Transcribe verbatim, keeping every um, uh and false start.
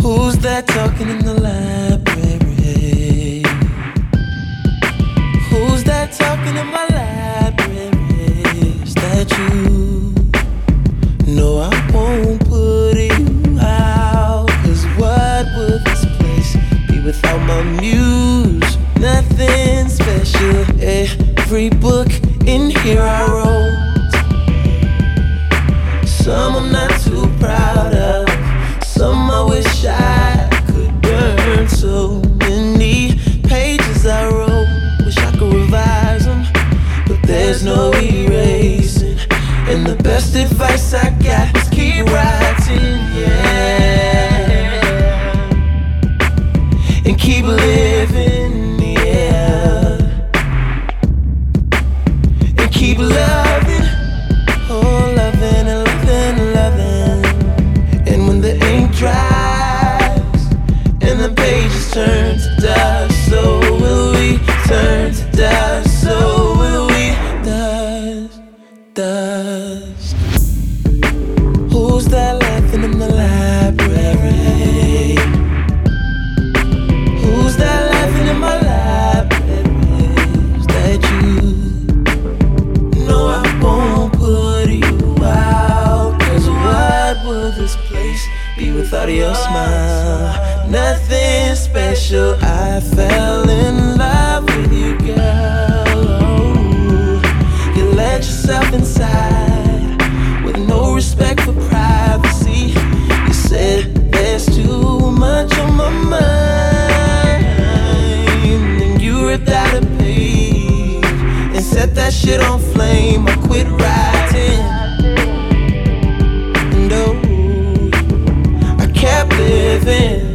Who's that talking in the library? Who's that talking in my library? Is that you? No, I won't put you out. Cause what would this place be without my muse? Nothing special. Every book in here I wrote. Some I'm not too proud of. Some I wish I could burn. So many pages I wrote. Wish I could revise them, but there's no erasing. And the best advice I got is keep writing, yeah. And keep living, yeah. And keep loving, oh, loving and loving and loving. And when the ink dries and the pages turn to dust, so will we turn to dust, so will we dust, dust. Who's that laughing in the library? Who's that laughing in my library? Is that you? No, I won't put you out. Cause what would this place be without your smile? Nothing special. I fell in love with you, girl. Oh, you let yourself inside with no respect for privacy. You said there's too much on my mind, and you ripped out a page and set that shit on flame. I quit writing, and oh, I kept living.